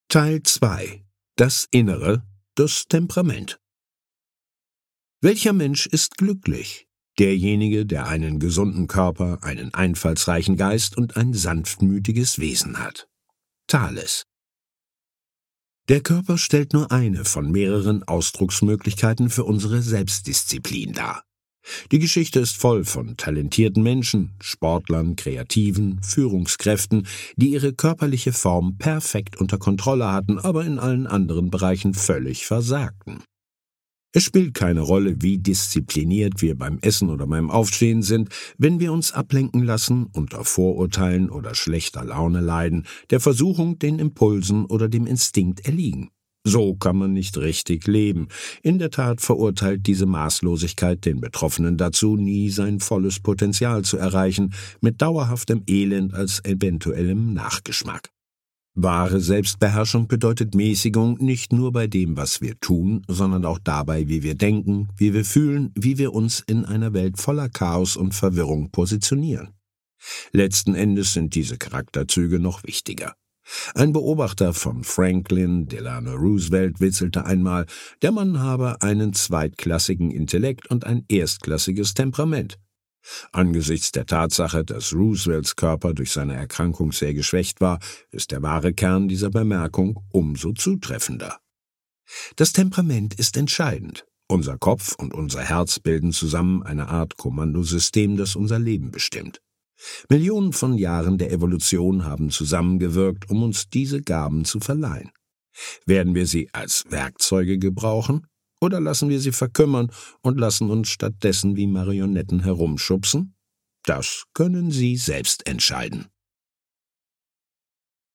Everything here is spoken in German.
Teil 2: Das Innere, das Temperament. Welcher Mensch ist glücklich? Derjenige, der einen gesunden Körper, einen einfallsreichen Geist und ein sanftmütiges Wesen hat. Thales. Der Körper stellt nur eine von mehreren Ausdrucksmöglichkeiten für unsere Selbstdisziplin dar. Die Geschichte ist voll von talentierten Menschen, Sportlern, Kreativen, Führungskräften, die ihre körperliche Form perfekt unter Kontrolle hatten, aber in allen anderen Bereichen völlig versagten. Es spielt keine Rolle, wie diszipliniert wir beim Essen oder beim Aufstehen sind, wenn wir uns ablenken lassen, unter Vorurteilen oder schlechter Laune leiden, der Versuchung, den Impulsen oder dem Instinkt erliegen. So kann man nicht richtig leben. In der Tat verurteilt diese Maßlosigkeit den Betroffenen dazu, nie sein volles Potenzial zu erreichen, mit dauerhaftem Elend als eventuellem Nachgeschmack. Wahre Selbstbeherrschung bedeutet Mäßigung nicht nur bei dem, was wir tun, sondern auch dabei, wie wir denken, wie wir fühlen, wie wir uns in einer Welt voller Chaos und Verwirrung positionieren. Letzten Endes sind diese Charakterzüge noch wichtiger. Ein Beobachter von Franklin Delano Roosevelt witzelte einmal, der Mann habe einen zweitklassigen Intellekt und ein erstklassiges Temperament. Angesichts der Tatsache, dass Roosevelts Körper durch seine Erkrankung sehr geschwächt war, ist der wahre Kern dieser Bemerkung umso zutreffender. Das Temperament ist entscheidend. Unser Kopf und unser Herz bilden zusammen eine Art Kommandosystem, das unser Leben bestimmt. Millionen von Jahren der Evolution haben zusammengewirkt, um uns diese Gaben zu verleihen. Werden wir sie als Werkzeuge gebrauchen, oder lassen wir sie verkümmern und lassen uns stattdessen wie Marionetten herumschubsen? Das können Sie selbst entscheiden.